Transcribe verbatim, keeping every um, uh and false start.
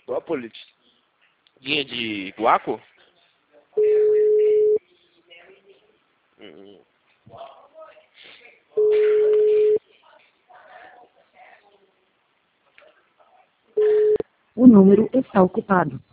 Própolis? Guinha de guaco? Hum. O número está ocupado.